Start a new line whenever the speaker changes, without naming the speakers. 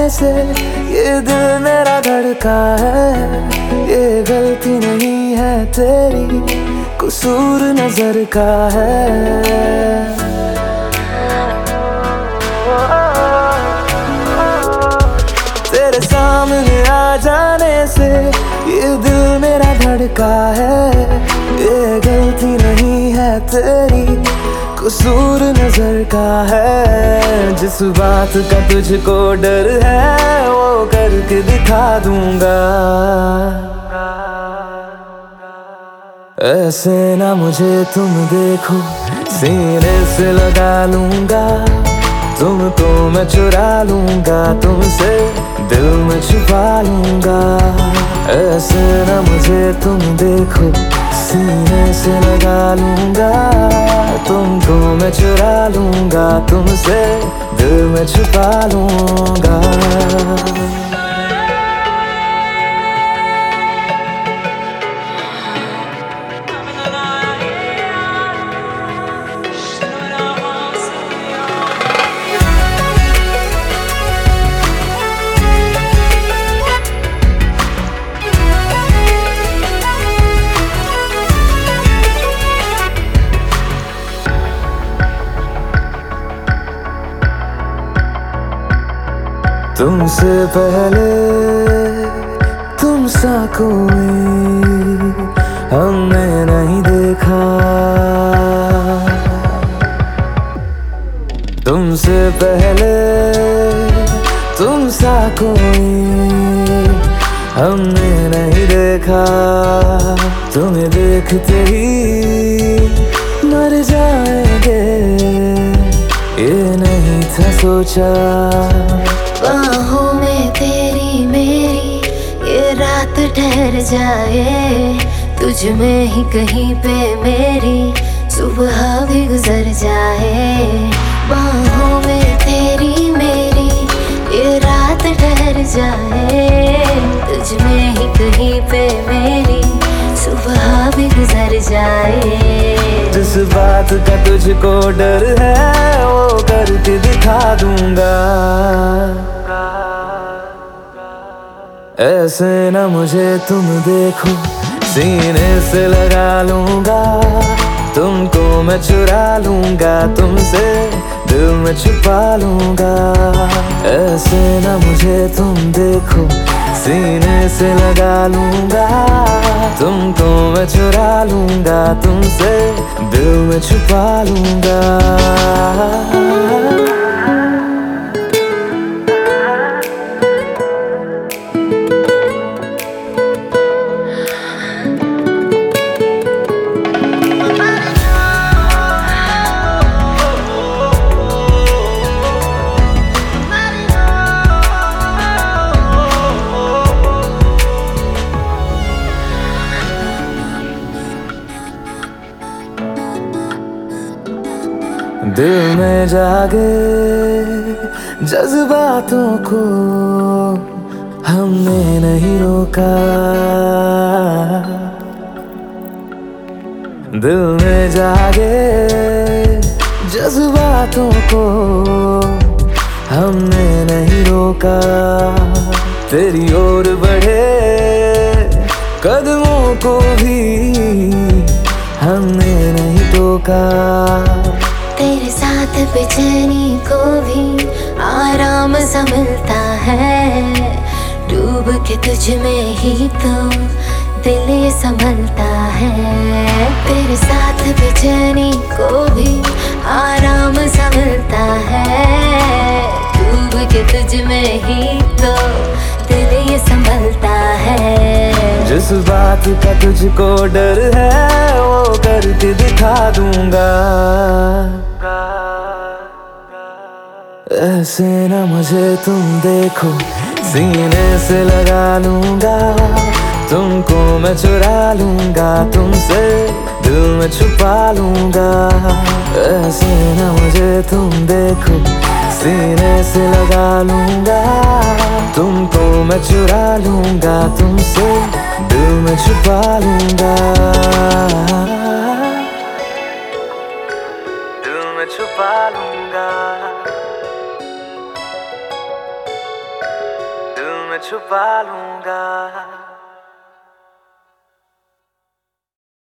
से ये दिल मेरा धड़का है। ये गलती नहीं है तेरी, कसूर नजर का है। तेरे सामने आ जाने से ये दिल मेरा धड़का है। ये गलती नहीं है तेरी, कसूर नजर का है। जिस बात का तुझको डर है वो करके दिखा दूंगा। ऐसे ना मुझे तुम देखो, सीने से लगा लूंगा। तुमको मैं चुरा लूंगा, तुमसे दिल में छुपा लूंगा। ऐसे ना मुझे तुम देखो, सीने से लगा लूंगा। तुमको मैं चुरा लूंगा, तुमसे दिल में छुपा लूंगा। तुमसे पहले तुम सा कोई हमने नहीं देखा। तुमसे पहले तुम सा कोई हमने नहीं देखा। तुम्हें देखते ही मर जाएंगे, ये नहीं था सोचा।
बाहों में तेरी मेरी ये रात ठहर जाए। तुझ में ही कहीं पे मेरी सुबह भी गुजर जाए। बाहों में तेरी मेरी ये रात ठहर जाए। तुझ में ही कहीं पे मेरी सुबह भी गुजर जाए।
जिस बात का तुझको डर है वो करके दिखा दूंगा। ऐसे ना मुझे तुम देखो, सीने से लगा लूंगा। तुमको मैं चुरा लूंगा, तुमसे दिल में छुपा लूंगा। ऐसे ना मुझे तुम देखो, सीने से लगा लूंगा। तुमको मैं चुरा लूंगा, तुमसे दिल में छुपा लूंगा। दिल में जागे जज्बातों को हमने नहीं रोका। दिल में जागे जज्बातों को हमने नहीं रोका। तेरी ओर बढ़े कदमों को भी हमने नहीं टोका।
तेरे साथ बेचैनी को भी आराम सा मिलता है। डूब के तुझ में ही तो दिल ये संभलता है। तेरे साथ बेचैनी को भी आराम सा मिलता है। डूब के तुझ में ही तो दिल ये संभलता है।
जिस बात का तुझको डर है वो करके दिखा दूंगा। ऐसे ना मुझे तुम देखो, सीने से लगा लूंगा। तुमको मैं चुरा लूंगा, तुमसे दिल में छुपा लूंगा। ऐसे ना मुझे तुम देखो, सीने से लगा लूंगा। तुमको मैं चुरा लूंगा, तुमसे दिल में छुपा लूंगा। दिल में छुपा लूंगा। छुपा लूंगा।